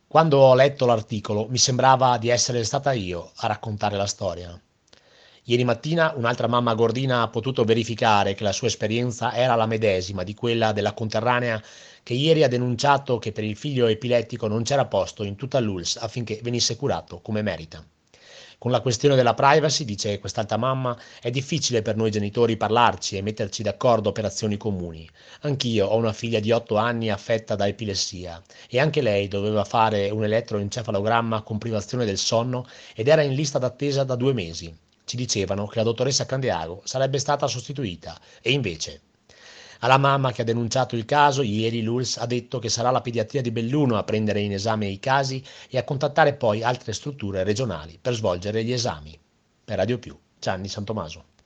Quando ho letto l'articolo mi sembrava di essere stata io a raccontare la storia. Ieri mattina un'altra mamma gordina ha potuto verificare che la sua esperienza era la medesima di quella della conterranea che ieri ha denunciato che per il figlio epilettico non c'era posto in tutta l'ULSS affinché venisse curato come merita. Con la questione della privacy, dice quest'altra mamma, è difficile per noi genitori parlarci e metterci d'accordo per azioni comuni. Anch'io ho una figlia di 8 anni affetta da epilessia e anche lei doveva fare un elettroencefalogramma con privazione del sonno ed era in lista d'attesa da 2 mesi. Ci dicevano che la dottoressa Candiago sarebbe stata sostituita e invece. Alla mamma che ha denunciato il caso, ieri l'ULSS ha detto che sarà la pediatria di Belluno a prendere in esame i casi e a contattare poi altre strutture regionali per svolgere gli esami. Per Radio Più, Gianni Santomaso.